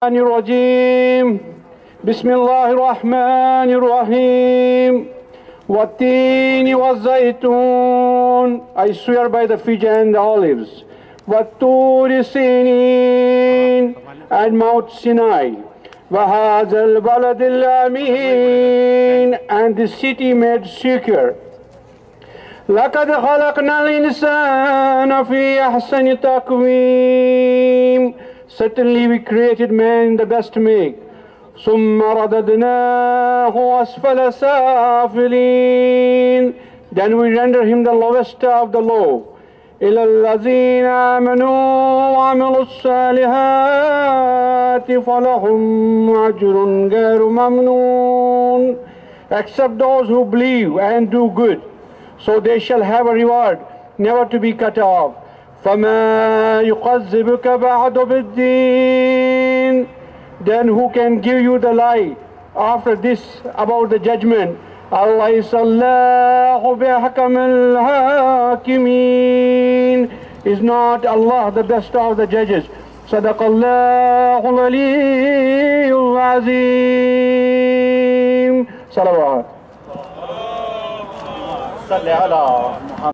الرجيم بسم الله الرحمن الرحيم والتين والزيتون I swear by the fig and the olives والطور سينين and Mount Sinai وهذا البلد الأمين and the city made secure لقد خلقنا الإنسان في أحسن تقويم Certainly we created man in the best make ثم رددناه أسفل سافلين Then we render him the lowest of the low إلى الذين آمنوا وعملوا الصالحات فلهم أجر غير ممنون Except those who believe and do good, so they shall have a reward never to be cut off. فَمَا يُقَذِّبُكَ بَعْدُ بِالدِّينِ Then who can give you the lie after this about the judgment? أَلَيْسَ اللَّهُ بِأَحْكَمِ الْحَاكِمِينَ Is not Allah the best of the judges? صدق الله العلي العظيم. صلوات. صل على محمد.